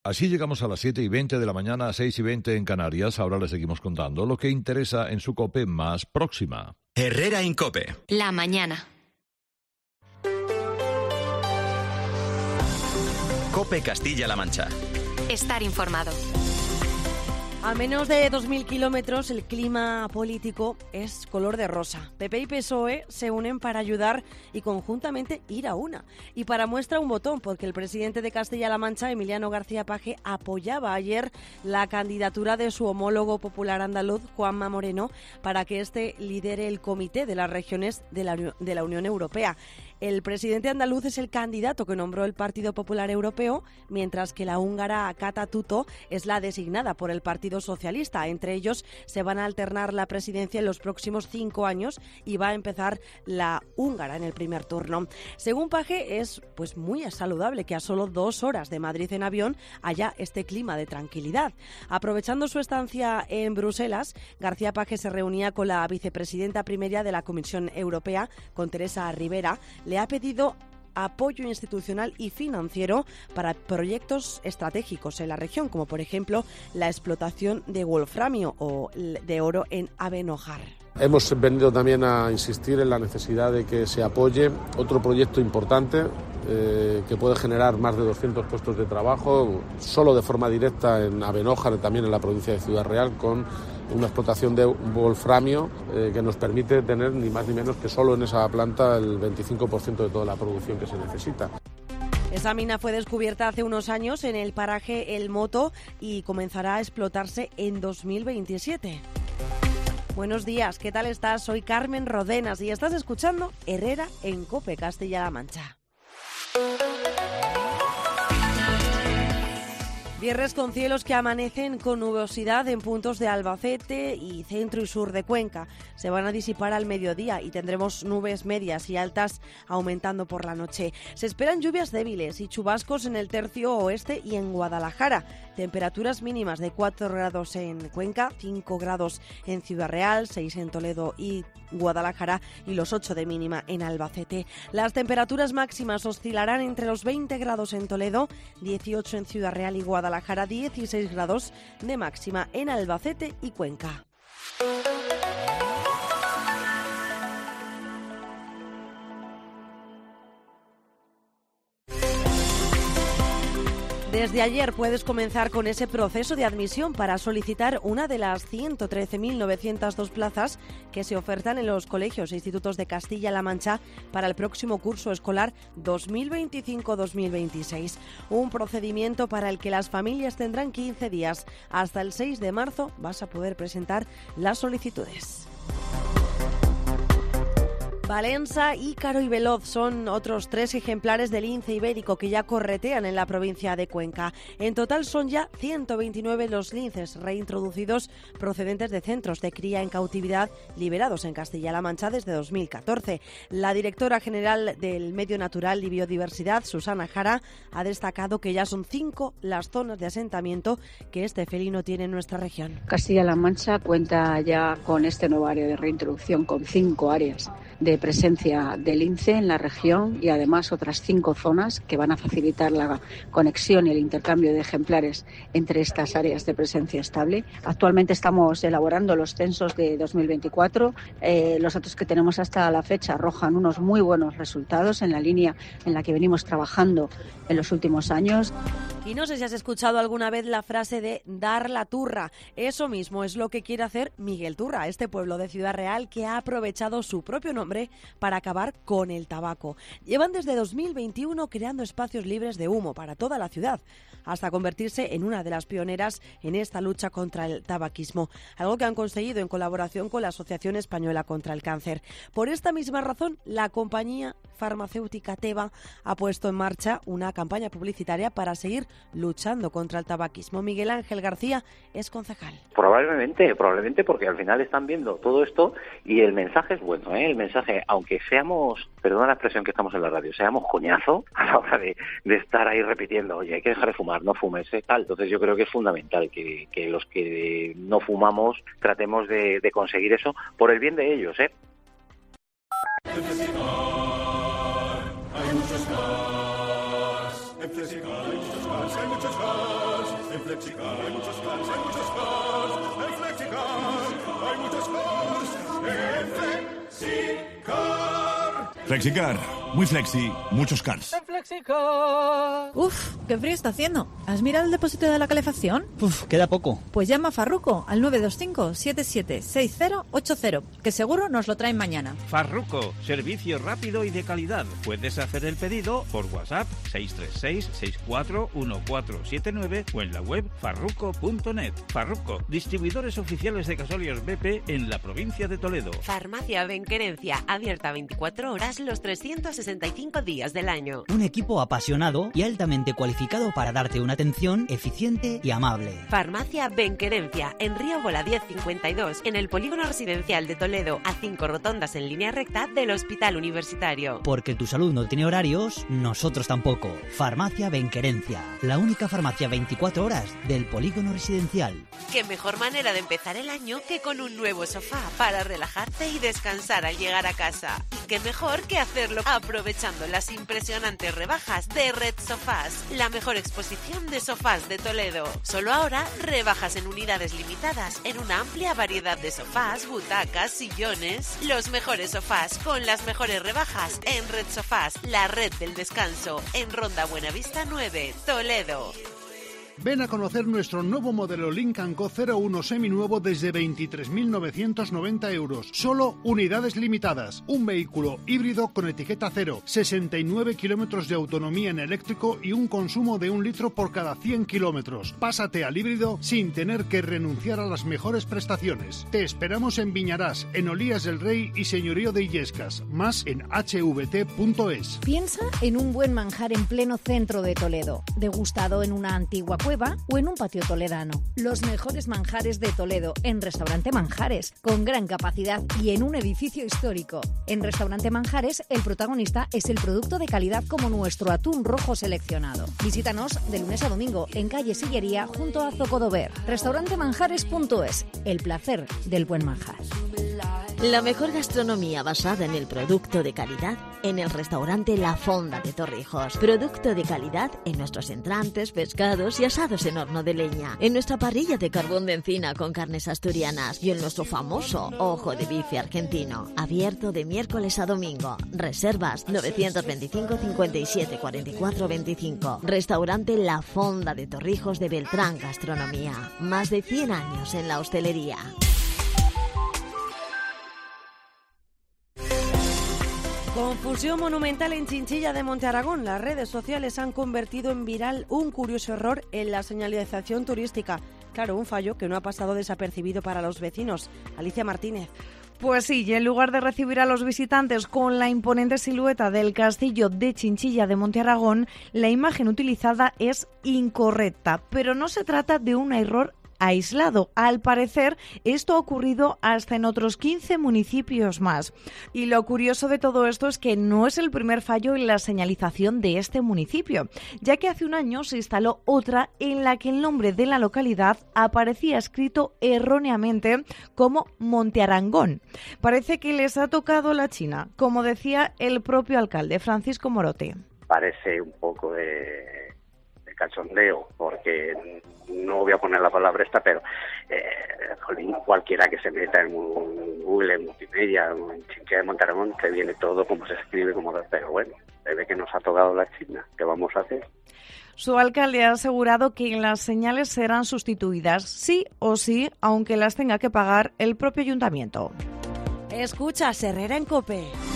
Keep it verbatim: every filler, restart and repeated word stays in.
Así llegamos a las siete y veinte de la mañana, seis y veinte en Canarias. Ahora les seguimos contando lo que interesa en su COPE más próxima. Herrera en COPE. La mañana. COPE Castilla-La Mancha. Estar informado. A menos de dos mil kilómetros el clima político es color de rosa. P P y P S O E se unen para ayudar y conjuntamente ir a una. Y para muestra un botón, porque el presidente de Castilla-La Mancha, Emiliano García Paje, apoyaba ayer la candidatura de su homólogo popular andaluz, Juanma Moreno, para que éste lidere el Comité de las Regiones de la, de la Unión Europea. El presidente andaluz es el candidato que nombró el Partido Popular Europeo, mientras que la húngara Kata Tuto es la designada por el Partido Socialista. Entre ellos se van a alternar la presidencia en los próximos cinco años y va a empezar la húngara en el primer turno. Según Paje, es pues muy saludable que a solo dos horas de Madrid en avión haya este clima de tranquilidad. Aprovechando su estancia en Bruselas, García Paje se reunía con la vicepresidenta primera de la Comisión Europea, con Teresa Rivera. Le ha pedido apoyo institucional y financiero para proyectos estratégicos en la región, como por ejemplo la explotación de wolframio o de oro en Avenojar. Hemos venido también a insistir en la necesidad de que se apoye otro proyecto importante eh, que puede generar más de doscientos puestos de trabajo, solo de forma directa en Avenojar, también en la provincia de Ciudad Real, con una explotación de wolframio eh, que nos permite tener ni más ni menos que solo en esa planta el veinticinco por ciento de toda la producción que se necesita. Esa mina fue descubierta hace unos años en el paraje El Moto y comenzará a explotarse en dos mil veintisiete. Buenos días, ¿qué tal estás? Soy Carmen Rodenas y estás escuchando Herrera en COPE Castilla-La Mancha. Viernes con cielos que amanecen con nubosidad en puntos de Albacete y centro y sur de Cuenca. Se van a disipar al mediodía y tendremos nubes medias y altas aumentando por la noche. Se esperan lluvias débiles y chubascos en el tercio oeste y en Guadalajara. Temperaturas mínimas de cuatro grados en Cuenca, cinco grados en Ciudad Real, seis en Toledo y Guadalajara y los ocho de mínima en Albacete. Las temperaturas máximas oscilarán entre los veinte grados en Toledo, dieciocho en Ciudad Real y Guadalajara, dieciséis grados de máxima en Albacete y Cuenca. Desde ayer puedes comenzar con ese proceso de admisión para solicitar una de las ciento trece mil novecientas dos plazas que se ofertan en los colegios e institutos de Castilla-La Mancha para el próximo curso escolar dos mil veinticinco dos mil veintiséis. Un procedimiento para el que las familias tendrán quince días. Hasta el seis de marzo vas a poder presentar las solicitudes. Valensa, Ícaro y Veloz son otros tres ejemplares del lince ibérico que ya corretean en la provincia de Cuenca. En total son ya ciento veintinueve los linces reintroducidos procedentes de centros de cría en cautividad liberados en Castilla-La Mancha desde dos mil catorce. La directora general del Medio Natural y Biodiversidad, Susana Jara, ha destacado que ya son cinco las zonas de asentamiento que este felino tiene en nuestra región. Castilla-La Mancha cuenta ya con este nuevo área de reintroducción, con cinco áreas de presencia de lince en la región y además otras cinco zonas que van a facilitar la conexión y el intercambio de ejemplares entre estas áreas de presencia estable. Actualmente estamos elaborando los censos de dos mil veinticuatro. Eh, los datos que tenemos hasta la fecha arrojan unos muy buenos resultados en la línea en la que venimos trabajando en los últimos años. Y no sé si has escuchado alguna vez la frase de dar la turra. Eso mismo es lo que quiere hacer Miguel Turra, este pueblo de Ciudad Real que ha aprovechado su propio nombre para acabar con el tabaco. Llevan desde dos mil veintiuno creando espacios libres de humo para toda la ciudad, hasta convertirse en una de las pioneras en esta lucha contra el tabaquismo, algo que han conseguido en colaboración con la Asociación Española contra el Cáncer. Por esta misma razón, la compañía farmacéutica Teva ha puesto en marcha una campaña publicitaria para seguir luchando contra el tabaquismo. Miguel Ángel García es concejal. Probablemente, probablemente porque al final están viendo todo esto y el mensaje es bueno, ¿eh? El mensaje, aunque seamos, perdona la expresión que estamos en la radio, seamos coñazo a la hora de, de estar ahí repitiendo, oye, hay que dejar de fumar, no fumes, ¿eh? Tal. Entonces yo creo que es fundamental que, que los que no fumamos tratemos de, de conseguir eso por el bien de ellos, ¿eh? Hay muchos más, en Flexicar hay muchos más, hay muchos más. FlexiCar, hay muchos cars, hay muchos cars. En FlexiCar, hay muchos cars. En FlexiCar. FlexiCar, muy flexi, muchos cars. Uf, qué frío está haciendo. ¿Has mirado el depósito de la calefacción? Uf, queda poco. Pues llama a Farruco al nueve dos cinco, siete siete seis cero ocho cero, que seguro nos lo traen mañana. Farruco, servicio rápido y de calidad. Puedes hacer el pedido por WhatsApp seis tres seis, seis cuatro uno cuatro siete nueve o en la web farruco punto net. Farruco, distribuidores oficiales de gasóleos B P en la provincia de Toledo. Farmacia Benquerencia, abierta veinticuatro horas los trescientos sesenta y cinco días del año. Un equipo apasionado y altamente cualificado para darte una atención eficiente y amable. Farmacia Benquerencia, en Río Bola diez cincuenta y dos, en el Polígono Residencial de Toledo, a cinco rotondas en línea recta del Hospital Universitario. Porque tu salud no tiene horarios, nosotros tampoco. Farmacia Benquerencia, la única farmacia veinticuatro horas del Polígono Residencial. Qué mejor manera de empezar el año que con un nuevo sofá para relajarte y descansar al llegar a casa. Y qué mejor que hacerlo aprovechando las impresionantes rebajas de Red Sofás, la mejor exposición de sofás de Toledo. Solo ahora rebajas en unidades limitadas en una amplia variedad de sofás, butacas, sillones. Los mejores sofás con las mejores rebajas en Red Sofás, la red del descanso, en Ronda Buenavista nueve, Toledo. Ven a conocer nuestro nuevo modelo Lincoln Co cero uno seminuevo desde veintitrés mil novecientos noventa euros. Solo unidades limitadas. Un vehículo híbrido con etiqueta cero, sesenta y nueve kilómetros de autonomía en eléctrico y un consumo de un litro por cada cien kilómetros. Pásate al híbrido sin tener que renunciar a las mejores prestaciones. Te esperamos en Viñarás, en Olías del Rey y Señorío de Illescas. Más en h v t punto es. Piensa en un buen manjar en pleno centro de Toledo, degustado en una antigua cueva o en un patio toledano. Los mejores manjares de Toledo en Restaurante Manjares, con gran capacidad y en un edificio histórico. En Restaurante Manjares, el protagonista es el producto de calidad como nuestro atún rojo seleccionado. Visítanos de lunes a domingo en calle Sillería junto a Zocodover. restaurante manjares punto es, el placer del buen manjar. La mejor gastronomía basada en el producto de calidad en el restaurante La Fonda de Torrijos. Producto de calidad en nuestros entrantes, pescados y asados en horno de leña. En nuestra parrilla de carbón de encina con carnes asturianas y en nuestro famoso ojo de bife argentino. Abierto de miércoles a domingo. Reservas nueve dos cinco, cincuenta y siete, cuarenta y cuatro, veinticinco. Restaurante La Fonda de Torrijos de Beltrán Gastronomía. Más de cien años en la hostelería. Confusión monumental en Chinchilla de Monte Aragón. Las redes sociales han convertido en viral un curioso error en la señalización turística. Claro, un fallo que no ha pasado desapercibido para los vecinos. Alicia Martínez. Pues sí, y en lugar de recibir a los visitantes con la imponente silueta del castillo de Chinchilla de Monte Aragón, la imagen utilizada es incorrecta. Pero no se trata de un error aislado. Al parecer, esto ha ocurrido hasta en otros quince municipios más. Y lo curioso de todo esto es que no es el primer fallo en la señalización de este municipio, ya que hace un año se instaló otra en la que el nombre de la localidad aparecía escrito erróneamente como Monte Aragón. Parece que les ha tocado la china, como decía el propio alcalde, Francisco Morote. Parece un poco de, de cachondeo, porque no voy a poner la palabra esta, pero eh, cualquiera que se meta en Google, en multimedia, en Chinchilla de Monte Aragón, te viene todo como se escribe, como pero bueno, se ve que nos ha tocado la china. ¿Qué vamos a hacer? Su alcalde ha asegurado que las señales serán sustituidas, sí o sí, aunque las tenga que pagar el propio ayuntamiento. Escucha, Herrera en COPE.